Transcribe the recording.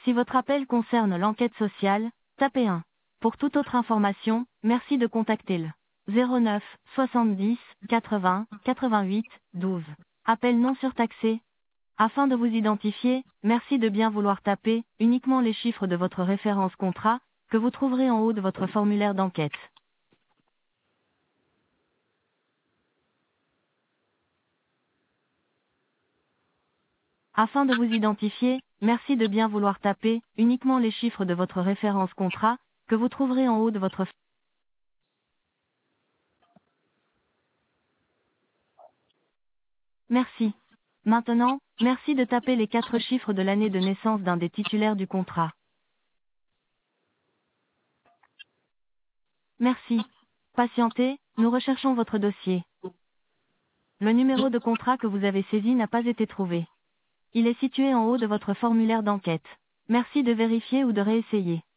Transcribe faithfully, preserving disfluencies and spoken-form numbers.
Si votre appel concerne l'enquête sociale, tapez un. Pour toute autre information, merci de contacter le zéro neuf soixante-dix quatre-vingts quatre-vingt-huit douze. Appel non surtaxé. Afin de vous identifier, merci de bien vouloir taper uniquement les chiffres de votre référence contrat, que vous trouverez en haut de votre formulaire d'enquête. Afin de vous identifier, merci de bien vouloir taper uniquement les chiffres de votre référence contrat, que vous trouverez en haut de votre... Merci. Maintenant, merci de taper les quatre chiffres de l'année de naissance d'un des titulaires du contrat. Merci. Patientez, nous recherchons votre dossier. Le numéro de contrat que vous avez saisi n'a pas été trouvé. Il est situé en haut de votre formulaire d'enquête. Merci de vérifier ou de réessayer.